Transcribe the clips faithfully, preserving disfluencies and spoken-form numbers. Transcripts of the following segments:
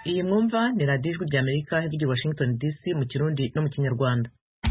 Iyi mwumva ni radiyo ijwi ry'Amerika hirya Washington D C mu Kirundi no mu Kinyarwanda.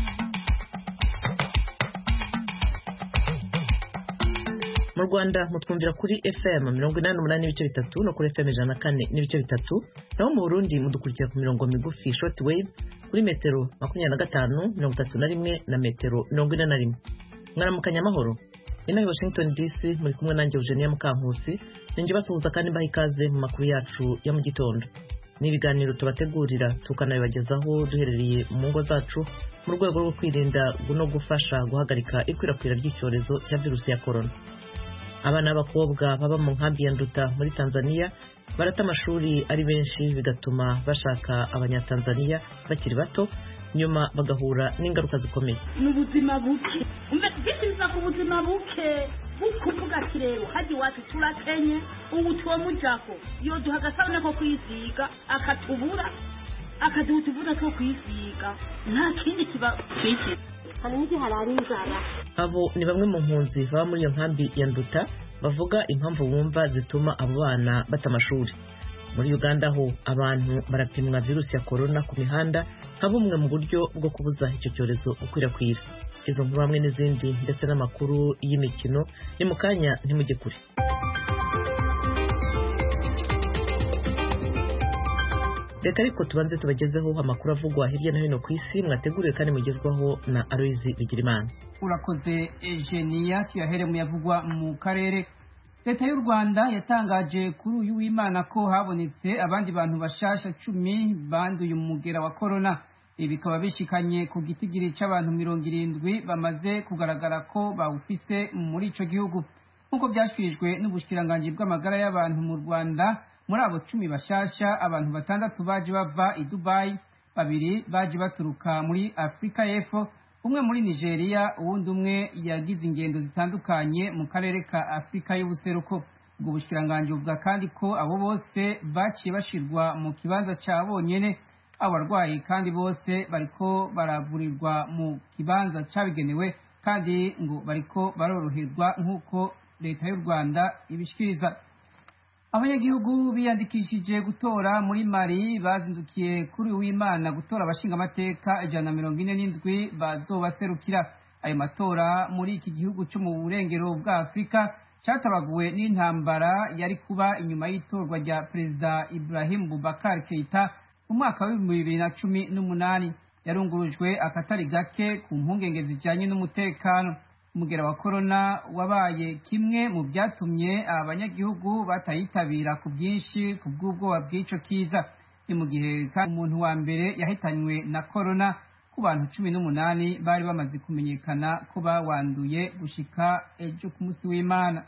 Mu Rwanda mutwumvira kuri F M mirongo inani n'umunani n'ibice bitatu no kuri F M ijana na kane n'ibice bitatu, naho mu Burundi mudukurikira ku mirongo migufi short wave kuri metero makumyabiri na gatanu mirongo itatu na rimwe na metero mirongo ine na rimwe. Mwaramukanya amahoro. Ino Washington D C muri kumwe nanjye Eugenia Mukankusi, ninjye basuhuza kandi mbaha ikaze mu makuru yacu ya mu gitondo. N'ibiganiro tubategurira tukanabibagezaho duherereye mu ngo zacu mu rwego rwo kwirinda no gufasha guhagarika ikwirakwira ry'icyorezo cya virusi ya corona. Abana b'abakobwa baba mu nkambi ya Nduta muri Tanzania barata amashuri ari benshi, bigatuma bashaka abanyatanzania bakiri bato, nyuma bagahura n'ingaruka zikomeye. N'ubuzima buke umbe bitinza ku buzima buke bukuvuga kirero haji watu turakenye ubu tuwa mujako yo duhagasana ko kwisiga akatubura akadutubura ko kwisiga nta kindi kiba kwisi haniki harari inzara. Abo ni bamwe mu mpunzi baba muri iyo nkambi ya Nduta bavuga impamvu bumva zituma abo bana bata amashuri. Muri Uganda ho abantu barapimwa virusi ya corona ku mihanda nka bumwe mu buryo bwo kubuza icyo cyorezo gukwirakwira. Izo nkuru hamwe n'izindi ndetse n'amakuru y'imikino ni mu kanya ntimujye kure. Reka ariko tubanze tubagezeho amakuru avugwa hirya no hino ku isi, mwateguriwe kandi mugezwaho na Aloyizi Bigirimana. Urakoze Eugenia. Tuyahere mu yavugwa mu karere. Leta y'u Rwanda yatangaje kuri uyu w'Imana ko habonetse abandi bantu bashasha cumi banduye umugera wa corona. Ibi bikaba bishikanye ku gitigiri c'abantu mirongo irindwi bamaze kugaragara ko bawufise muri ico gihugu. Nkuko byashikirijwe n'ubushikiranganje bw'amagara y'abantu mu Rwanda, muri abo cumi bashasha abantu batandatu baje bava i Dubai, babiri baje baturuka muri Afrika y'Epfo, umwe muri Nigeria, uwundi umwe yagize ingendo zitandukanye mu karere ka Afrika y'ubuseruko. Ubwo bushikiranganje buvuga kandi ko abo bose baciye bashirwa mu kibanza ca bonyene, abarwayi kandi bose bariko baravurirwa mu kibanza cabigenewe kandi ngo bariko baroroherwa nk'uko leta y'u Rwanda ibishikiriza. Abanyagihugu biyandikishije gutora muri Mali bazindukiye kuri w'Imana gutora abashinga amateka ijana na mirongo ine n'indwi bazobaserukira. Ayo matora muri iki gihugu cyo mu burengero bwa Afrika cyatabaguwe n'intambara yari kuba inyuma y'itorwa rya Perezida Ibrahim Boubacar Keita mu mwaka wa bibiri na cumi n'umunani. Yarungurujwe akatari gake ku mpungenge zijanye n'umutekano. Umugera wa corona wabaye kimwe mu byatumye abanyagihugu batayitabira ku bwinshi ku bw'ubwoba bw'ico kiza. Ni mu gihe kandi umuntu wa mbere yahitanywe na corona ku bantu cumi n'umunani bari bamaze kumenyekana ko bawanduye gushika ejo ku munsi w'Imana.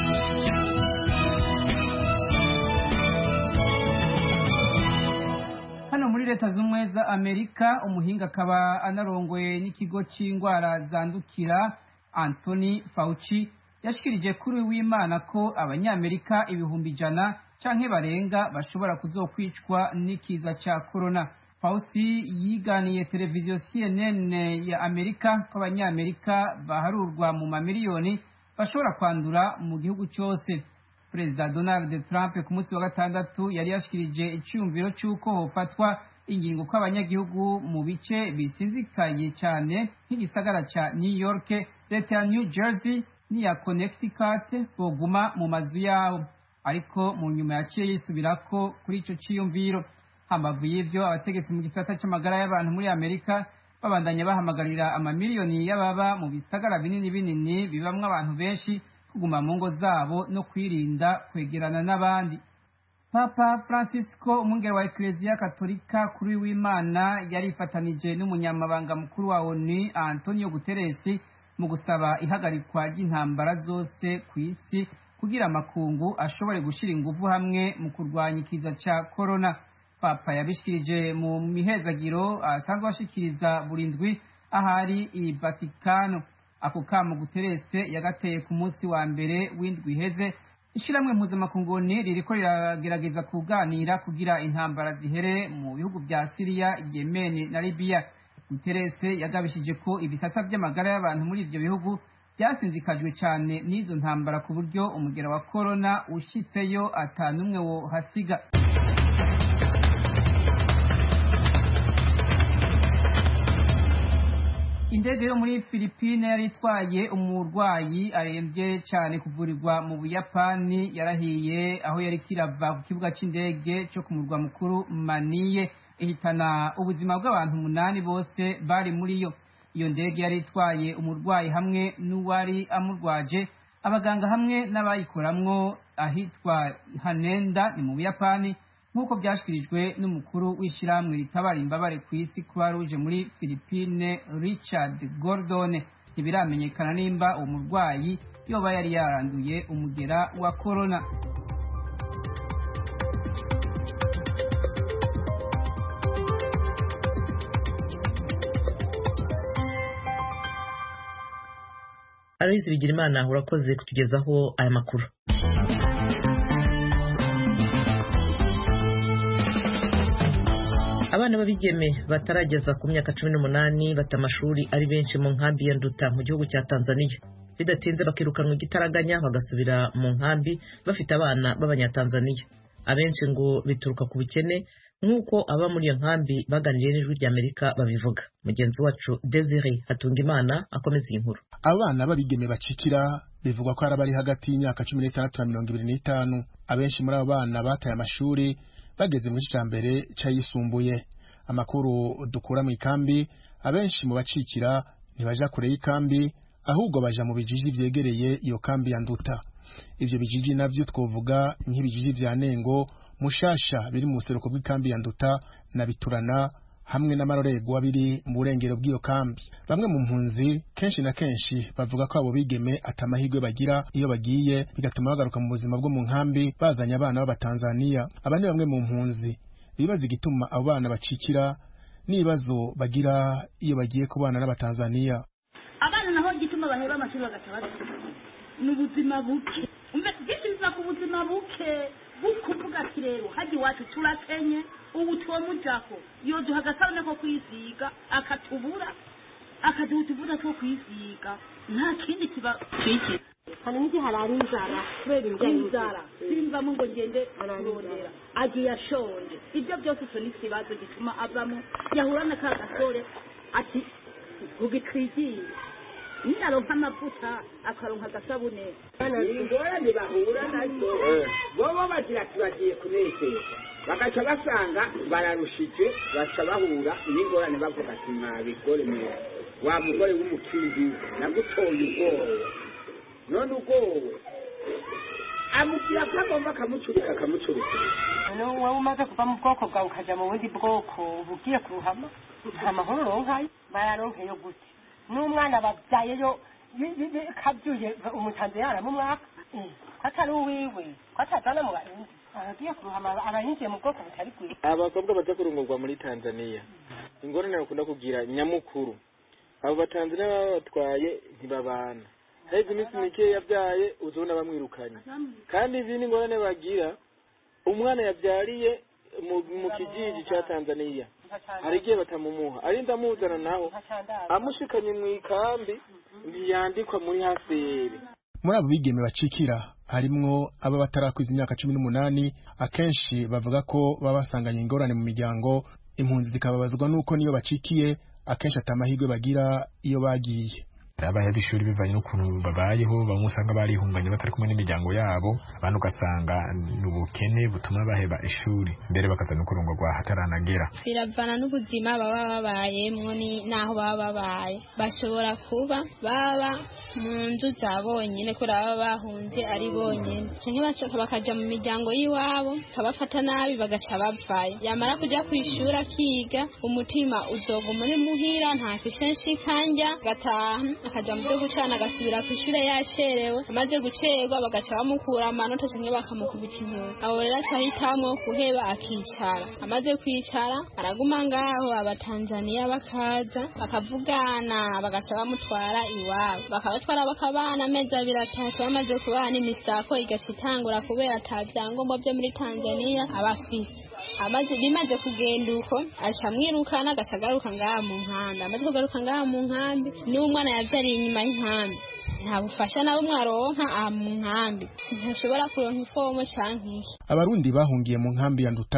Hano muri Leta z'Ubumwe za Amerika, umuhinga akaba anarongoye n'ikigo c'ingwara zandukira Anthony Fauci yashikirije kuri w'Imana ko abanyamerika ibihumbi ijana canke barenga bashobora kuzokwicwa n'ikiza ca corona. Fauci yiganiye televiziyo C N N ya Amerika ko abanyamerika baharurwa mu mamiliyoni bashobora kwandura mu gihugu cyose. Perezida Donald Trump ku munsi wa gatandatu yari yashikirije icyumviro cy'uko hofatwa ingingo ko abanyagihugu mu bice bisinzikaye cyane nk'igisagara ca New York, leta ya New Jersey n'iya Connecticut boguma mu mazu yabo. Ariko mu nyuma yaciye yisubirako kuri ico ciyumviro. Hambavu y'ivyo, abategetsi mu gisata c'amagara y'abantu muri Amerika babandanya bahamagarira amamiliyoni y'ababa mu bisagara binini binini bibamwo abantu benshi kuguma mu ngo zabo no kwirinda kwegerana n'abandi. Papa Francisco, umwungere wa Eklezia Katolika kuri w'Imana, yarifatanije n'umunyamabanga mukuru wa O N U Antonio Guterres mu gusaba ihagarikwa ry'intambara zose ku isi kugira amakungu ashobore gushira ingufu hamwe mu kurwanya ikiza ca corona. Papa yabishikirije mu mihezagiro asanzwe ashikiriza burindwi ahari i Vatikano. Ako kamo Guterres yagateye ku munsi wa mbere w'indwi iheze. Ishiramwe mpuzamakungu ririko riragerageza kuganira kugira intambara zihere mu bihugu vya Syria, Yemen na Libya. Guterres yagabishije ko ibisata by'amagara y'abantu muri ivyo bihugu byasinzikajwe cyane n'izo ntambara ku buryo umugera wa corona ushitseyo atanumwe wo hasiga. indege yo muri Philippines yari itwaye umurwayi arembye cyane kuvurirwa mu Buyapani yarahiye aho yari kirava ku kibuga c'indege cyo ku murwa mukuru Manille ihitana ubuzima bw'abantu umunani bose bari muri yo. Iyo ndege yari itwaye umurwayi hamwe n'uwari amurwaje, abaganga hamwe n'abayikoramwo ahitwa Haneda ni mu Buyapani, nk'uko byashyikirijwe n'umukuru w'ishyirahamwe ritabara imbabare ku isi Croix Rouge muri Philippines Richard Gordon. Ntibiramenyekana nimba uwo murwayi yoba yari yaranduye umugera wa corona. Aloys Bigirimana urakoze kutugezaho aya makuru. Abana babigeme batarageza ku myaka cumi n'umunani bata amashuri ari benshi mu nkambi ya Nduta mu gihugu cya Tanzania. Bidatinze bakirukanwa igitaraganya bagasubira mu nkambi bafite abana b'Abanyatanzania. Abenshi ngo bituruka ku bukene nk'uko aba muri iyo nkambi baganiriye n'Ijwi ry'Amerika babivuga. Mugenzi wacu Desire Hatungimana akomeza iyi nkuru. Abana babigeme bacikira bivugwa ko arabari hagati y'imyaka cumi n'itandatu na mirongo ibiri n'itanu. Abenshi muri abo bana bataye amashuri bageze mu gice mbere cyayisumbuye. Amakuru dukura mu ikambi, abenshi mu bacikira ntibaja kure y'ikambi ahubwo baja mu bijiji vyegereye iyo kambi ya Nduta. Ivyo bijiji navyo twovuga nk'ibijiji vya Nengo, Mushasha biri mu buseruko bw'ikambi ya Nduta na Biturana hamwe n'amarorego abiri mu burengero bw'iyo kambi. Bamwe mu mpunzi kenshi na kenshi bavuga ko abo bigeme atamahirwe bagira iyo bagiye, bigatuma bagaruka mu buzima bwo mu nkambi bazanye abana b'Abatanzania. Abandi bamwe mu mpunzi bibaza igituma abo bana bacikira n'ibibazo bagira iyo bagiye kubana n'Abatanzania. Abana naho gituma bahera amashuri bagatabaza n'ubuzima buke. Umbe gishimza ku buzima buke bukuvuga kirero haji wacu turakenye ubu tuwo mujako yo duhagasana ko kwisiga akatubura akadutubura ko kwisiga nta kindi kiba kiki hano niki harari inzara kubera inzara simba mu ngo ngende ararondera agiye ashonje ibyo byose cyo ni kibazo gituma avamo yahurana ka gasore ati ugitwigiye ninaronka amavuta akaronka gasabune bana ingorane bahura nazo bobo bagira tubagiye kunezeza bakaca basanga bararushije baca bahura n'ingorane bavuga ati mwabigore mwe wa mugore w'umukindi nagutoye ubwoba none ubwoba amubwira ko agomba akamucurika akamucurika no wowe umaze kuva mu bwoko bwawe ukaja mu bundi bwoko ugiye kuruhama nta mahoro ronkayo bararonkeyo gute n'umwana babyayeyo kabyuye umutanze yara mu mwaka atari uwiwe kwatazana mu bahinzi agiye kuruhama abahinziye mu bwoko butari kwiye. Abakobwa baza kurungurwa muri Tanzania ingorane bakunda kugira nyamukuru abo Batanzania babatwaye ntibabana heze iminsi mike yabyaye uzona bamwirukanye kandi izindi ingorane bagira umwana yabyariye mu kijiji cya Tanzania hari igihe batamumuha ari ndamuzana naho amushikanye mu ikambi ntiyandikwa muri hasere. Muri abo bigeme bacikira harimwo aba batarakwiza imyaka cumi n'umunani, akenshi bavuga ko baba basanganye ingorane mu miryango. Impunzi zikababazwa nuko niyo bacikiye akenshi atamahirwe bagira iyo bagiye. Abaheba ishuri bivanye n'ukuntu babayeho, bamwe usanga barihunganye batari kumwe n'imiryango yabo, abandi ugasanga n'ubukene butuma baheba ishuri mbere bakaza no kurongorwa hataranagera. Biravana n'ubuzima baba babayemwo ni naho baba babaye, bashobora kuba baba mu nzu za bonyene ko baba bahunze ari bonyene, canke bacoka bakaja mu miryango y'iwabo kabafata nabi bagaca bavayo, yamara kuja kwishura kiga umutima uzoguma muri muhira nta fishenshi kanja gataha akaja mu byo gucana agasubira ku ishure yacerewe, amaze gucerwa bagaca bamukura amanota canke bakamukubita inkuru. Abo rero acahitamwo kuheba akicara, amaze kwicara araguma ngaho Abatanzania bakaza bakavugana bagaca bamutwara iwabo, bakabatwara bakabana amezi abiri atatu, bamaze kubana imisako igaca itangura kubera ata vyangombwa byo muri Tanzania abafise. Amaze bimaze kugenda uko aca mwirukana agaca agaruka ngaha mu nkambi, amaze kugaruka ngaha mu nkambi n'umwana yavyariye inyuma y'inkambi nta bufasha nabo mwaronka aha mu nkambi, ntashobora kuronka ifomo canke iki. Abarundi bahungiye mu nkambi ya Nduta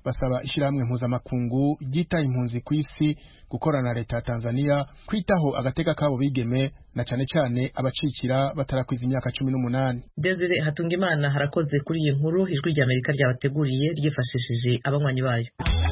basaba ishyirahamwe mpuzamakungu ryitaye impunzi ku isi gukorana na leta ya Tanzania kwitaho agateka kabo bigeme na cane cane abacikira batarakwiza imyaka cumi n'umunani. Desire Hatungimana harakoze kuri iyi nkuru ijwi rya Amerika ryabateguriye ryifashishije abanywanyi bayo.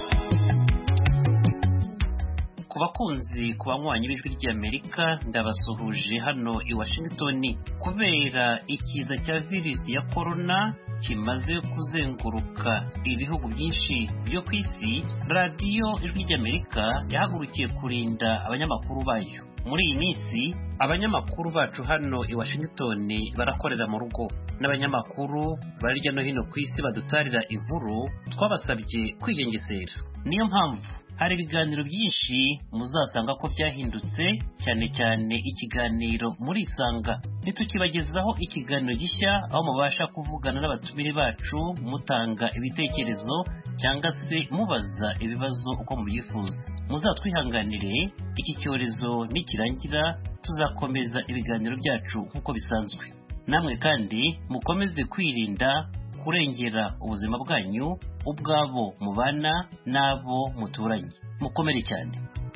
Ku bakunzi ku banywanyi b'ijwi ry'Amerika ndabasuhuje hano i Washington. Kubera ikiza cya virusi ya corona kimaze kuzenguruka ibihugu byinshi byo ku isi, radiyo ijwi ry'Amerika yahagurukiye kurinda abanyamakuru bayo. Muri iyi minsi abanyamakuru bacu hano i Washington barakorera mu rugo, n'abanyamakuru bari hirya no hino ku isi badutarira inkuru twabasabye kwigengesera. Niyo mpamvu hari ibiganiro byinshi muzasanga ko byahindutse, cyane cyane ikiganiro muri Isanga. Nitukibagezaho ikiganiro gishya aho mubasha kuvugana n'abatumire bacu mutanga ibitekerezo cyangwa se mubaza ibibazo uko mubyifuza. Muzatwihanganire, iki cyorezo nikirangira tuzakomeza ibiganiro byacu nk'uko bisanzwe. Namwe kandi mukomeze kwirinda kurengera ubuzima bwanyu, ubwabo mubana nabo muturanye. Mukomere cyane.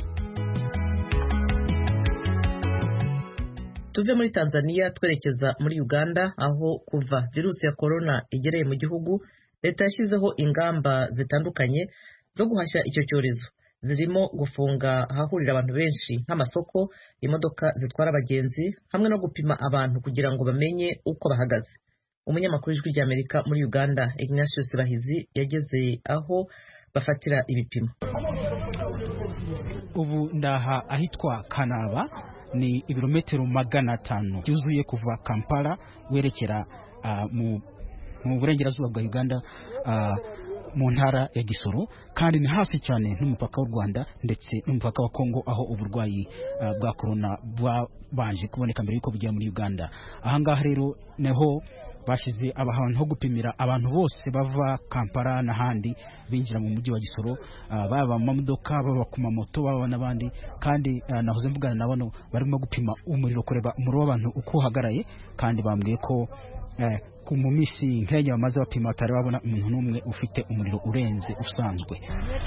Tuve muri Tanzania twerekeza muri Uganda, aho kuva virusi ya corona igereye mu gihugu leta yashyizeho ingamba zitandukanye zo guhashya icyo cyorezo, zirimo gufunga ahahurira abantu benshi nk'amasoko, imodoka zitwara abagenzi, hamwe no gupima abantu kugira ngo bamenye uko bahagaze. Umunyamakuru w'ijwi ry'Amerika muri Uganda Ignatius Bahizi yageze aho bafatira ibipimo. Ubu ndaha ahitwa Kanaba, ni ibirometero magana atanu byuzuye kuva Kampala werekera uh, mu mu burengerazuba bwa Uganda, uh, mu ntara ya Gisoro, kandi ni hafi cyane n'umupaka w'u Rwanda ndetse n'umupaka wa Kongo, aho uburwayi uh, bwa corona bwabanje kuboneka mbere yuko bujya muri Uganda. Ahangaha rero neho bashize abahantu ho gupimira abantu bose bava Kampala n'ahandi binjira mu mujyi wa Gisoro, uh, baba mu modoka, baba ku mamoto, baba n'abandi. Kandi uh, nahoze mvugana na bano barimo gupima umuriro, kureba umuriro w'abantu uko uhagaraye, kandi bambwiye ko uh, ku mu misi nk'enya bamaze bapima batari babona umuntu n'umwe ufite umuriro urenze usanzwe.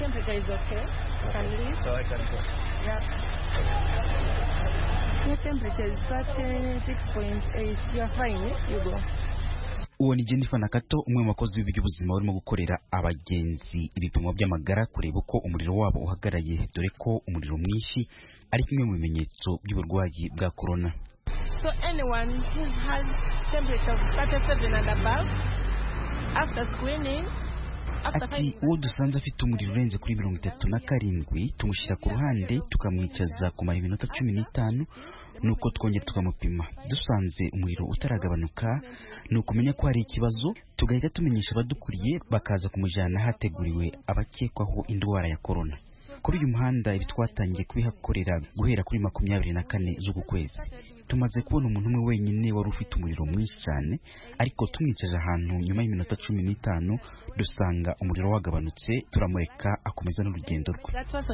Uwo ni Jennifer Nakato, umwe mu bakozi b'iby'ubuzima barimo gukorera abagenzi ibipimo by'amagara kureba uko umuriro wabo uhagaraye, dore ko umuriro mwinshi ari kimwe mu bimenyetso by'uburwayi bwa corona. So anyone who has temperature of thirty-seven and above, after screening, ati uwo dusanze afite umuriro urenze kuri mirongo itatu na karindwi tumushyira ku ruhande tukamwicaza kumara iminota cumi n'itanu, nuko twongera tukamupima. Dusanze umuriro utaragabanuka ni ukumenya ko hari ikibazo, tugahita tumenyesha abadukuriye bakaza kumujyana hateguriwe abakekwaho indwara ya corona. Kuri uyu muhanda ibi twatangiye kubihakorera guhera kuri makumyabiri na kane z'uku kwezi. Tumaze kubona umuntu umwe wenyine wari ufite umuriro mwinshi cyane, ariko tumwicaje ahantu nyuma y'iminota cumi n'itanu dusanga umuriro wagabanutse, turamureka akomeza n'urugendo rwe.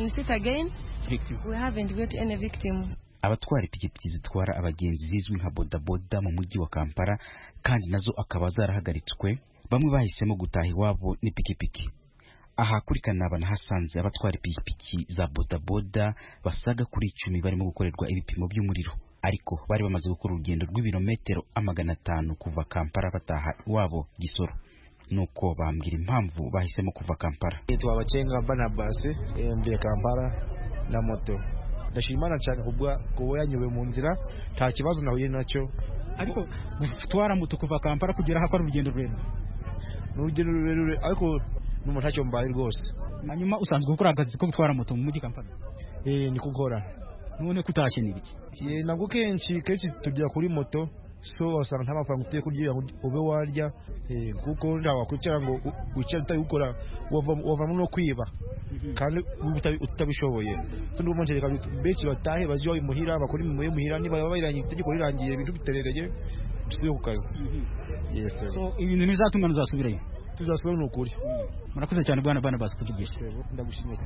Abatwara ipikipiki zitwara abagenzi zizwi nka bodaboda mu mujyi wa Kampala kandi nazo akaba zarahagaritswe, bamwe bahisemo gutaha iwabo n'ipikipiki. Aha kuri Kanaba nahasanze abatwara ipikipiki za bodaboda basaga kuri icumi barimo gukorerwa ibipimo by'umuriro, ariko bari bamaze gukora urugendo rw'ibirometero amagana atanu kuva Kampala bataha iwabo Gisoro. Nuko bambwira impamvu bahisemo kuva Kampala. Twabacenga Barnabas mvuye Kampala na moto. Ndashimana cyane kubwa kuba yanyuwe mu nzira, nta kibazo nahuye nacyo. Ariko gutwara moto kuva Kampala kugera hakora urugendo rurerure. N'urugendo rurerure, ariko n'umuntu ntacyo mbaye rwose. Hanyuma usanzwe gukora akazi ko gutwara moto mu mujyi Kampala? Eh, niko gukora. None kutashye nibiki? Ye nabwo kenshi kenshi tujya kuri moto, so wasanga nta mafaranga ufite kurya ube warya, eh kuko ndawa kwicara ngo wicara utayukora wava no kwiba kandi utabishoboye. Tundi umuntu reka beci batahe baje imuhira bakora imuye muhira niba bayirangiye itegeko rirangiye ibintu biterereye dusiye ku kazi. Yes. So ibintu bizatuma nuzasubirayo. Tuzasubira n'ukuri. Murakoze cyane bwana bana basi kutugisha. Ndagushimiye.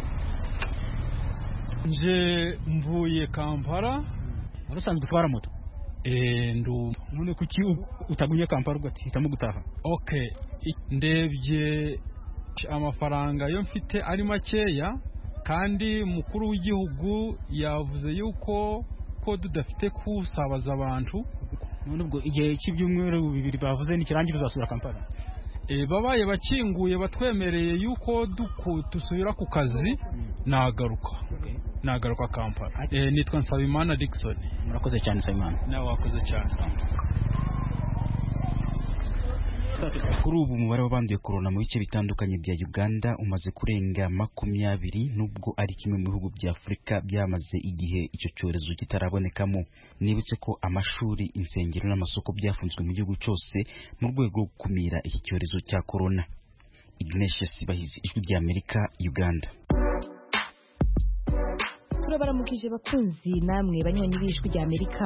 Nje mvuye Kampala. Urusanzwe gutwara moto? Eh ndu none kuki utagunye Kampala ugatihitamo gutaha? Okay, ndebye amafaranga yo mfite ari makeya kandi mukuru w'igihugu yavuze yuko ko tudafite kusabaza abantu. None ubwo igihe cy'ibyumweru bibiri bavuze ni kirangi bizasubira Kampala. E, babaye bakinguye batwemereye yuko duku tusubira ku kazi nagaruka okay. nagaruka Kampala. E, nitwa Nsabimana Dickson. Murakoze cyane Nsabimana. Nawe wakoze cyane. Kuri ubu umubare w'abanduye corona mu bice bitandukanye bya Uganda umaze kurenga makumyabiri nubwo ari kimwe mu bihugu bya Afurika byamaze igihe icyo cyorezo kitarabonekamo. Nibutse ko amashuri, insengero n'amasoko byafunzwe mu gihugu cyose mu rwego rwo gukumira iki cyorezo cya corona. Ignatius Bahizi, Ijwi ry'Amerika, Uganda. Turabaramukije bakunzi namwe banywanyi b'Ijwi ry'Amerika.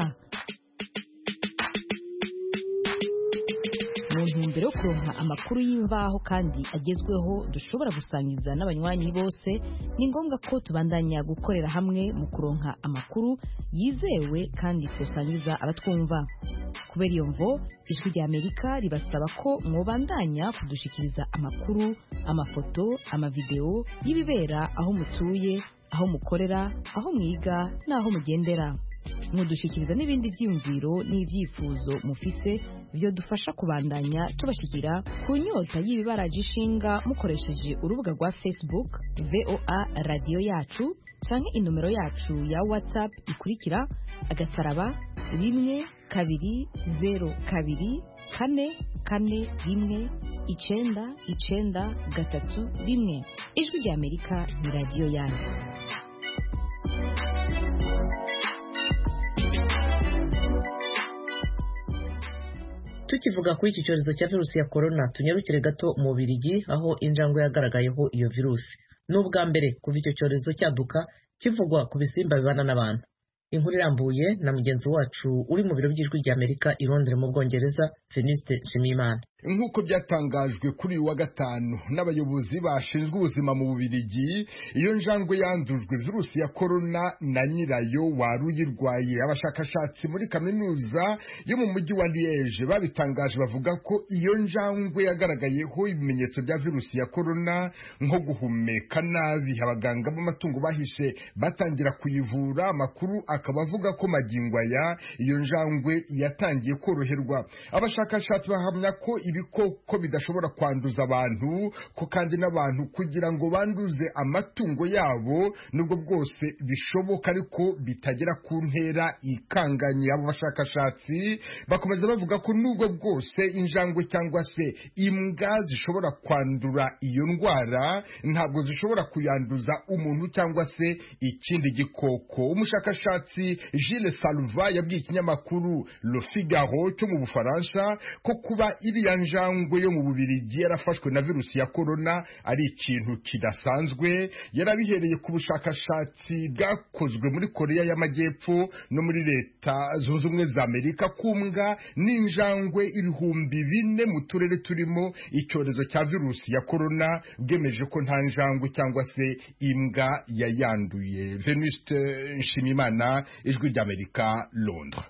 Mu ntumbero yo kuronka amakuru y'imvaho kandi agezweho dushobora gusangiza n'abanywanyi bose, ni ngombwa ko tubandanya gukorera hamwe mu kuronka amakuru yizewe kandi tusangiza abatwumva. Kubera iyo mvo, Ijwi ry'Amerika ribasaba ko mwobandanya kudushikiriza amakuru, amafoto, amavideo y'ibibera aho mutuye, aho mukorera, aho mwiga n'aho mugendera. Mudushikiriza n'ibindi vyiyumviro n'ivyifuzo mufise byo dufasha kubandanya tubashikira ku nyota y'ibibaraje ishinga mukoresheje urubuga rwa Facebook V O A Radio Yacu canke inomero yacu ya WhatsApp ikurikira agasaraba rimwe kabiri zero kabiri kane kane rimwe icenda icenda gatatu rimwe. Ijwi ry'Amerika ni radio yanyu. Tukivuga kuri iki cyorezo cya virusi ya corona, tunyarukire gato mu Bubiligi aho injangwe yagaragayeho iyo virusi. N'ubwa mbere kuva icyo cyorezo cyaduka kivugwa ku bisimba bibana n'abantu. Inkuru irambuye na mugenzi wacu uri mu biro by'Ijwi ry'Amerika i Londres mu Bwongereza, Venuste Nshimiyimana. Nk'uko byatangajwe kuri uyu wa gatanu n'abayobozi bashinzwe ubuzima mu Bubiligi, iyo njangwe yandujwe virusi ya corona na nyirayo wari uyirwaye. Abashakashatsi muri kaminuza yo mu mujyi wa Liège babitangaje bavuga ko iyo njangwe yagaragayeho ibimenyetso bya virusi ya corona nko guhumeka nabi. Abaganga b'amatungo bahishe batangira kuyivura. Amakuru akaba avuga ko magingo aya iyo njangwe yatangiye koroherwa. Abashakashatsi bahamya ko ibikoko bidashobora kwanduza abantu, ko kandi n'abantu kugira ngo banduze amatungo yabo nubwo bwose bishoboka ariko bitagera ku ntera ikanganye. Abo bashakashatsi bakomeza bavuga ko nubwo bwose injangwe cyangwa se imbwa zishobora kwandura iyo ndwara, ntabwo zishobora kuyanduza umuntu cyangwa se ikindi gikoko. Umushakashatsi Gilles Salva yabwiye ikinyamakuru Le Figaro cyo mu Bufaransa ko kuba iriya njangwe yo mu Bubiligi yarafashwe na virusi ya corona ari ikintu kidasanzwe. Yarabihereye ku bushakashatsi bwakozwe muri Korea y'Amajyepfo no muri Leta Zunze Ubumwe za Amerika kumbwa n'injangwe ibihumbi bine mu turere turimo icyorezo cya virusi ya corona bwemeje ko nta njangwe cyangwa se imbwa yayanduye. Venuste Nshimiyimana, Ijwi ry'Amerika, Londres.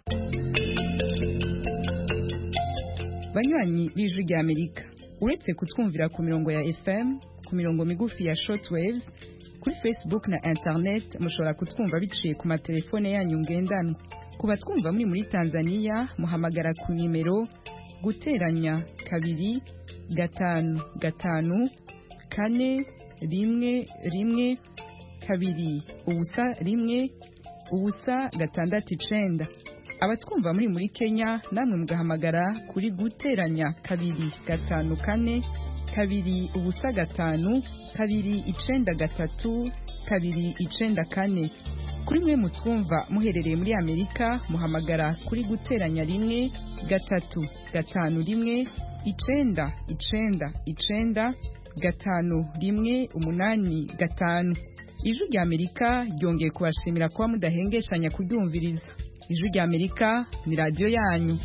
Banywanyi b'Ijwi ry'Amerika, uretse kutwumvira ku mirongo ya F M, ku mirongo migufi ya shortwaves, kuri Facebook na internet mushobora kutwumva biciye ku matelefone yanyu ngendanwa. Kuba twumva muri muri Tanzania muhamagara ku nimero guteranya kabiri gatanu gatanu kane rimwe rimwe kabiri ubusa rimwe ubusa gatandatu icenda. Abatwumva muri muri Kenya namwe mugahamagara kuri guteranya kabiri gatanu kane kabiri ubusa gatanu kabiri icenda gatatu kabiri icenda kane. Kuri mwe mutwumva muherereye muri Amerika muhamagara kuri guteranya rimwe gatatu gatanu rimwe icenda icenda icenda gatanu rimwe umunani gatanu. Ijwi ry'Amerika ryongeye kubashimira kuba mudahengeshanya kuryumviriza. Ijwi ry'Amerika ni radio yanyu.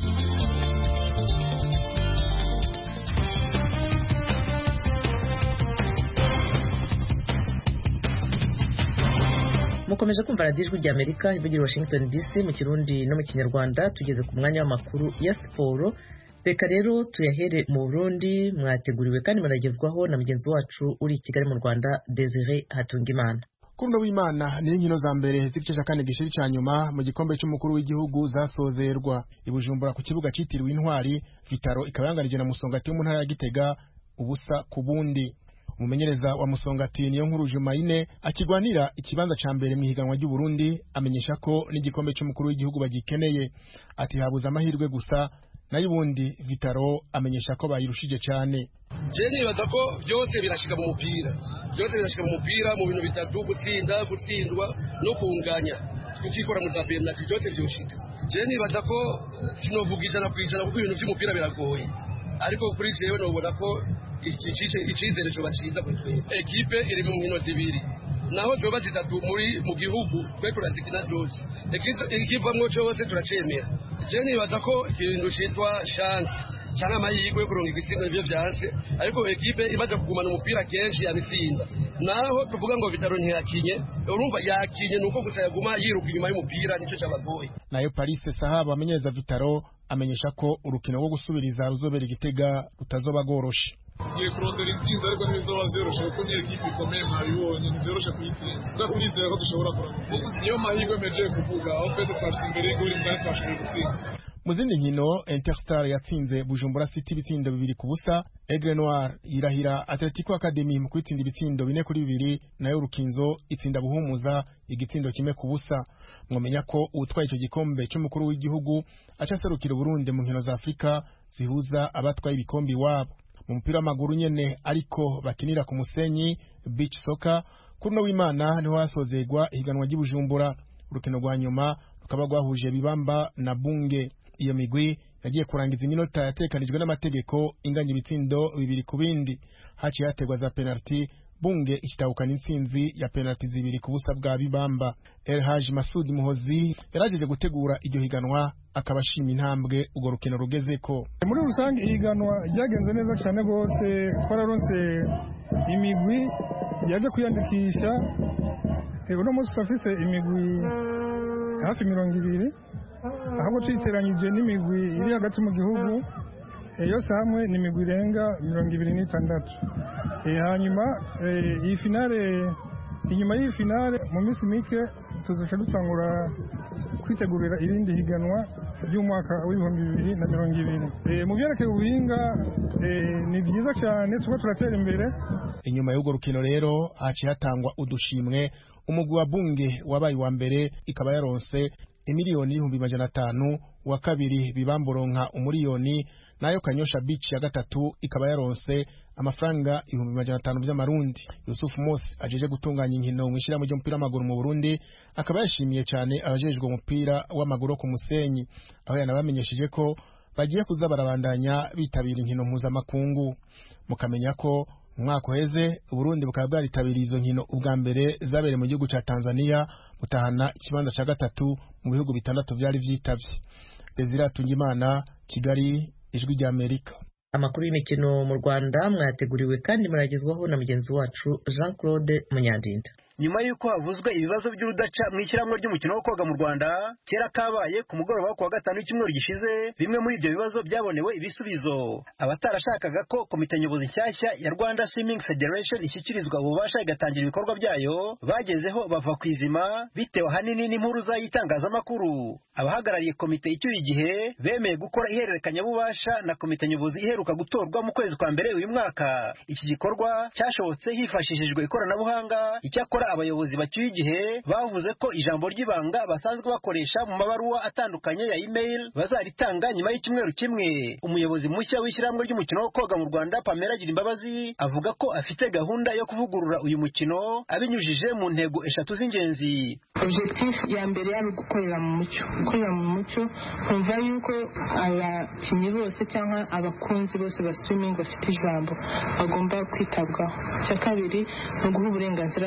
Mukomeje kumva radio Ijwi ry'Amerika ivugira Washington D C mu Kirundi no mu Kinyarwanda. Tugeze ku mwanya w'amakuru ya siporo reka rero tuyahere mu Burundi mwateguriwe kandi maragezwaho na mugenzi wacu uri i Kigali mu Rwanda Desire Hatungimana. Kurundo w'Imana ni inkino za mbere z'igice cya kane gishiri ca nyuma mu gikombe cy'umukuru w'igihugu zasozerwa i Bujumbura ku kibuga citiriwe Intwari. Vitaro ikaba yanganije na Musongati mu ntara ya Gitega ubusa ku bundi. Umumenyereza wa Musongati niyo nkuru Jumaine akigwanira ikibanza ca mbere mu higanwa ry'u Burundi amenyesha ko n'igikombe cy'umukuru w'igihugu bagikeneye, ati habuza amahirwe gusa nayo ubundi Vitaro amenyesha ko bayirushije cyane. Je nibaza ko byose birashika mu mupira, byose birashika mu mupira mu bintu bitatu: gutsinda, gutsindwa no kunganya. Tukikora mu zabere na byose byoshika. Je nibaza ko kinovuga ijana ku ijana kuko ibintu by'umupira biragoye, ariko kuri jewe nobona ko icyizere cyo batsinda kuri twe. Ekipe iri mu nkino zibiri naho zoba zitatu muri mu gihugu twe turazikina zose, ikivamwo cyose turacemera. Je nibaza ko ikintu cyitwa chance cyangwa amahirwe yo kuronka igitsinda nivyo vyanse, ariko ekipe imaze kugumana umupira kenshi yanitsinda. Naho tuvuga ngo Vitaro ntiyakinye, urumva yakinye nuko gusa yaguma yiruka inyuma y'umupira, nico cyabagoye. Nayo Paris Sahaba amenyeza Vitaro amenyesha ko urukino rwo gusubiriza ruzobera Igitega rutazoba goroshe. Igiye kurondera intsinzi ariko ntibizoba vyoroshe kuko ni ekipe ikomeye mwabibonye, ntivyoroshe kuyitsinda. Ubwo turizera ko dushobora kuronka intsinzi, niyo mahirwe mejeye kuvuga aho twese twashitse imbere y'igori mbere twashoboye gutsinda. Mu zindi nkino Interstar yatsinze Bujumbura City ibitsindo bibiri ku busa. Aigle Noir yirahira Atletico Academy mu kwitsinda ibitsindo bine kuri bibiri, nayo Rukinzo itsinda Buhumuza igitsindo kimwe ku busa. Mwomenya ko utwaye icyo gikombe cy'umukuru w'igihugu acaserukira Burundi mu nkino za Afrika zihuza abatwaye ibikombe wabo. Mu mupira w'amaguru nyene ariko bakinira ku musenyi beach soccer, Kurundo w'Imana niho hasozegwa higanwa ry'Ibujumbura. Urukino rwa nyuma rukaba rwahuje Bibamba na Bunge. Iyo migwi yagiye kurangiza iminota yatekanijwe n'amategeko inganya ibitsindo bibiri ku bindi. Haciye hategwa za penalty, Bunge ikitahukana intsinzi ya penalty zibiri ku busa bwa Bibamba. El Haji Masudi Muhozi yarajeje gutegura iryo higanwa akabashima intambwe ugo rukino rugezeko. Muri rusange ihiganwa ryagenze neza cyane gose, twararonse imigwi yaje kwiyandikisha. Uno munsi twafise imigwi hafi mirongo ibiri, ahubwo twiteranyije n'imigwi iri hagati mu gihugu yose hamwe ni imigwi irenga mirongo ibiri n'itandatu. Hanyuma iyi finale, inyuma y'iyi finale mu minsi mike tuzoca dutangura kwitegurira irindi higanwa ry'umwaka w'ibihumbi bibiri na mirongo ibiri. Mu byerekeye ubuhinga ni byiza cyane, tuba turatera imbere. Inyuma y'urwo rukino rero haciye hatangwa udushimwe. Umugwi wa Bunge wabaye wa mbere ikaba yaronse imiliyoni ibihumbi majana atanu, wa kabiri Bibamboronka umuriyoni, nayo Kanyosha Beach ya gatatu ikaba yaronse amafaranga ibihumbi majana atanu by'amarundi. Yusuf Mosi ajeje gutunganya inkino mwishira mu ry'umupira w'amaguru mu Burundi akaba yashimiye cyane abajejwe umupira w'amaguru ku musenyi, aho yanabamenyesheje ko bagiye kuza barabandanya bitabira inkino mpuzamakungu. Mukamenya ko umwaka uheze Burundi bukaba bwaritabiriye izo nkino ubwa mbere zabereye mu gihugu ca Tanzania butahana ikibanza ca gatatu mu bihugu bitandatu byari vyitavye. Desire Hatungimana, Kigali, Ijwi rya Amerika. Amakuru y'imikino mu Rwanda mwateguriwe kandi muragezwaho na mugenzi wacu Jean Claude Munyandinda. Nyuma yuko havuzwe ibibazo by'urudaca mu ishyirahamwe ry'umukino wo koga mu Rwanda kera kabaye ku mugoroba ku wa gatanu w'icyumweru gishize, bimwe muri ibyo bibazo byabonewe ibisubizo. Abatarashakaga ko komite nyobozi nshyashya ya Rwanda Swimming Federation ishyikirizwa ububasha igatangira ibikorwa byayo bagezeho bava ku izima bitewe ahanini n'impuruza y'itangazamakuru. Abahagarariye komite icyo igihe bemeye gukora ihererekanya bubasha na komite nyobozi iheruka gutorwa mu kwezi kwa mbere uyu mwaka. Iki gikorwa cyashobotse hifashishijwe ikoranabuhanga. Icyakora abayobozi bacyuye igihe bavuze ko ijambo ry'ibanga basanzwe bakoresha mu mabaruwa atandukanye ya email bazaritanga nyuma y'icyumweru kimwe. Umuyobozi mushya w'ishyirahamwe ry'umukino wo koga mu Rwanda Pamela Girimbabazi avuga ko afite gahunda yo kuvugurura uyu mukino abinyujije mu ntego eshatu z'ingenzi. Objectif ya mbere yari gukorera mu mucyo, gukorera mu mucyo kumva yuko abakinnyi bose cyangwa abakunzi bose ba swimming bafite ijambo bagomba kwitabwaho. Cya kabiri ni uguha uburenganzira abakinnyi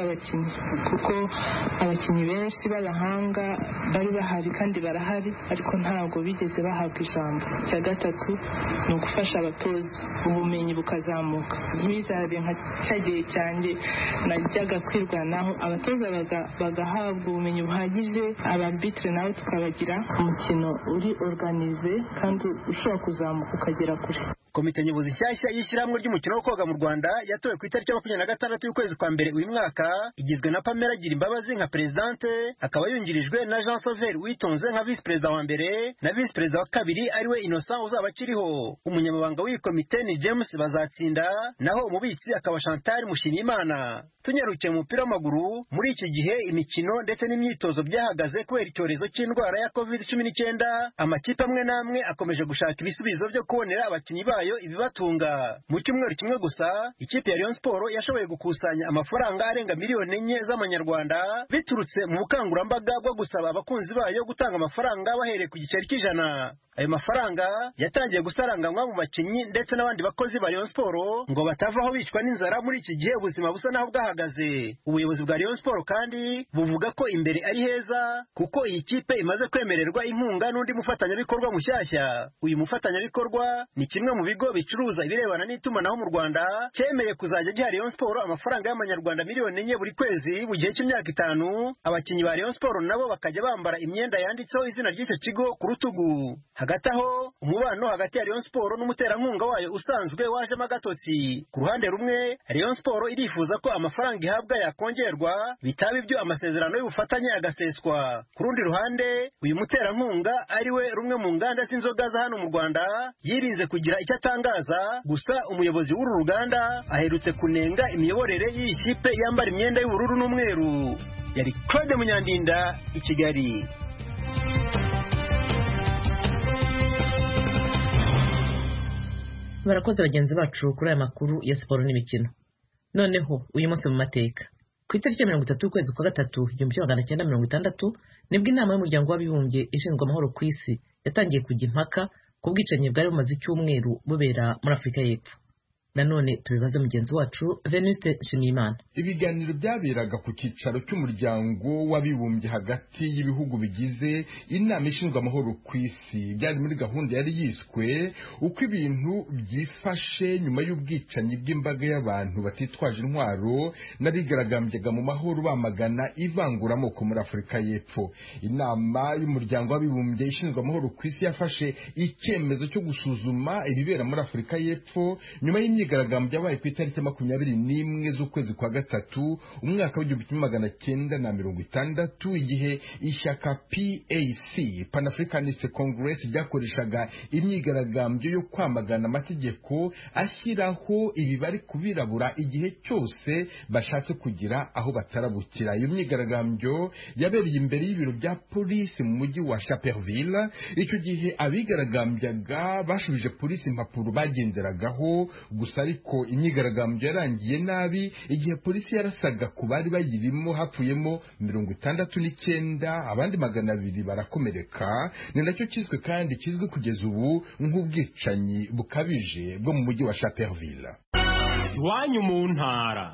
mpamvu kuko abakinnyi benshi b'abahanga bari bahari kandi barahari ariko ntabwo bigeze bahabwa ijambo. Icya gatatu ni ugufasha abatoza ubumenyi bukazamuka, ntibizabe nka cya gihe cyanjye najyaga kwirwanaho, abatoza bagahabwa ubumenyi buhagije, abarbitre nabo tukabagira umukino uri organize kandi ushobora kuzamuka ukagera kure. Komite nyobozi nshyashya y'ishyirahamwe ry'umukino wo koga mu Rwanda yatowe ku itariki ya makumyabiri na gatandatu y'ukwezi kwa mbere uyu mwaka, igizwe na Pamela Girimbabazi nka presidente, akaba yungirijwe na Jean Sauveur Witonze nka vice perezida wa mbere na vice perezida wa kabiri ariwe Innocent uzaba akiriho. Umunyamabanga w'iyi komite ni James Bazatsinda, naho umubitsi akaba Chantal Mushimiyimana. Tunyarukiye mu mupira w'amaguru, muri iki gihe imikino ndetse n'imyitozo byahagaze kubera icyorezo cy'indwara ya covid cumi n'icyenda, amakipe amwe n'amwe akomeje gushaka ibisubizo byo kubonera abakinnyi bayo ibibatunga. Mu cyumweru kimwe gusa, ikipe ya Rayon Sport yashoboye gukusanya amafaranga arenga miliyoni enye z'amanyarwanda biturutse mu bukangurambaga bwo gusaba abakunzi bayo gutanga amafaranga bahereye ku giceri cy'ijana. Ayo mafaranga yatangiye gusaranganywa mu bakinnyi ndetse n'abandi bakozi ba Rayon Sport ngo batavaho bicwa n'inzara muri iki gihe ubuzima busa naho bwahagaze. Ubuyobozi bwa Rayon Sport kandi buvuga ko imbere ari heza kuko iyi kipe imaze kwemererwa inkunga n'undi mufatanyabikorwa mushyashya. Uyu mufatanyabikorwa ni kimwe mu bigo bicuruza ibirebana n'itumanaho mu Rwanda, cyemeye kuzajya giha Rayon Sport amafaranga y'amanyarwanda miliyoni enye buri kwezi mu gihe cy'imyaka itanu. Abakinnyi ba Rayon Sport nabo bakajya bambara imyenda yanditseho izina ry'icyo kigo ku rutugu. Hagati aho, umubano hagati ya Rayon Sport n'umuterankunga wayo usanzwe wajemo agatotsi. Ku ruhande rumwe, Rayon Sport irifuza ko amafaranga ihabwa yakongerwa bitaba ibyo amasezerano y'ubufatanye agaseswa. Ku rundi ruhande, uyu muterankunga ariwe rumwe mu nganda z'inzoga za hano mu Rwanda yirinze kugira icyo atangaza, gusa umuyobozi w'uru ruganda aherutse kunenga imiyoborere y'iyi kipe yambara imyenda y'ubururu n'umweru. Yari Claude Munyandinda, i Kigali. Barakoze bagenzi bacu kuri aya makuru ya siporo n'imikino. Noneho uyu munsi mu mateka, ku itariki ya mirongo itatu y'ukwezi kwa gatatu igihumbi kimwe magana cyenda mirongo itandatu nibwo inama y'umuryango w'abibumbye ishinzwe amahoro ku isi yatangiye kujya impaka ku bwicanyi bwari bumaze icyumweru bubera muri Afurika y'Epfo. Nanone tubibaze mugenzi wacu Venuste Nshimiyimana. Ibiganiro byaberaga ku cyicaro cy'umuryango w'abibumbye hagati y'ibihugu bigize inama ishinzwe amahoro ku isi, byari muri gahunda yari yiswe uko ibintu byifashe nyuma y'ubwicanyi bw'imbaga y'abantu batitwaje intwaro n'abigaragambyaga mu mahoro bamagana ivanguramoko muri Afurika y'Epfo. Inama y'umuryango w'abibumbye ishinzwe amahoro ku isi yafashe icyemezo cyo gusuzuma ibibera muri Afurika y'Epfo nyuma y'imyigaragambyo yabaye ku itariki makumyabiri n'imwe z'ukwezi kwa gatatu umwaka w'igihumbi kimwe magana cyenda na mirongo itandatu, igihe ishyaka P A C Pan Africanist Congress ryakoreshaga imyigaragambyo yo kwamagana amategeko ashyiraho ibibari kubirabura igihe cyose bashatse kugira aho batarabukira. Iyo myigaragambyo yabereye imbere y'ibiro bya polisi mu mujyi wa Chaperville. Icyo gihe abigaragambyaga bashubije polisi impapuro bagenderagaho, gusa ariko imyigaragambyo yarangiye nabi igihe polisi yarasaga ku bari bayirimo, hapfuyemo mirongo itandatu n'icyenda, abandi magana abiri barakomereka. Ni nacyo kizwe kandi kizwe kugeza ubu nk'ubwicanyi bukabije bwo mu mujyi wa Chaperville. Iwanyu mu ntara.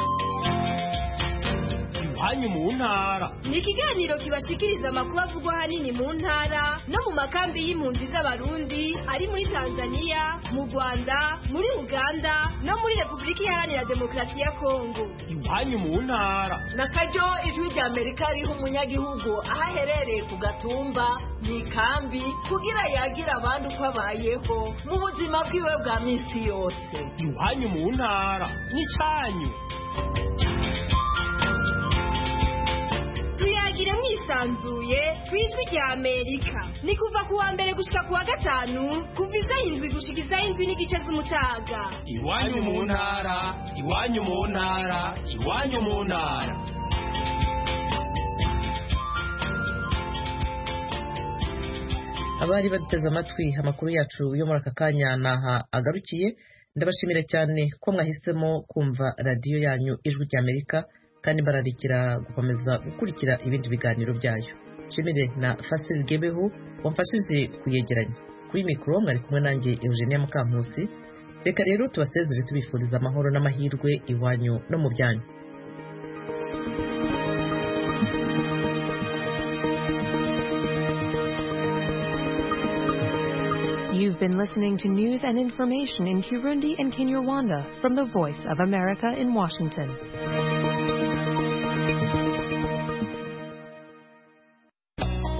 Iwanyu mu ntara ni ikiganiro kibashikiriza amakuru avugwa ahanini mu ntara no mu makambi y'impunzi z'abarundi ari muri Tanzania, mu Rwanda, muri Uganda no muri Repubulika Iharanira Demokarasi ya Kongo. Iwanyu mu ntara na karyo ijwi rya Amerika riha umunyagihugu aho aherereye ku gatumba mu ikambi kugira yagira abandi uko abayeho mu buzima bwiwe bwa minsi yose. Iwanyu mu ntara ni cyanyu. Tuyagire mwisanzuye kwijwi rya Amerika. Ni kuva ku wa mbere gushika ku wa gatanu kuva isaha indwi gushika isaha indwi n'igice z'umutaga. Iwanyu mu ntara, iwanyu mu ntara, iwanyu mu ntara. Abari baduteze amatwi amakuru yacu yo muri aka kanya naha agarukiye. Ndabashimira cyane ko mwahisemo kumva radiyo yanyu ijwi rya Amerika, kandi bararikira gukomeza gukurikira ibindi biganiro byayo. Nshimire na Fasil Gebehu wamfashije kuyegeranya. Kuri mikoro mwari kumwe nanjye Eugenia Mukankusi. Reka rero tubasezere tubifuriza amahoro n'amahirwe iwanyu no mu byanyu. You've been listening to news and information in Kirundi and Kinyarwanda from the Voice of America in Washington.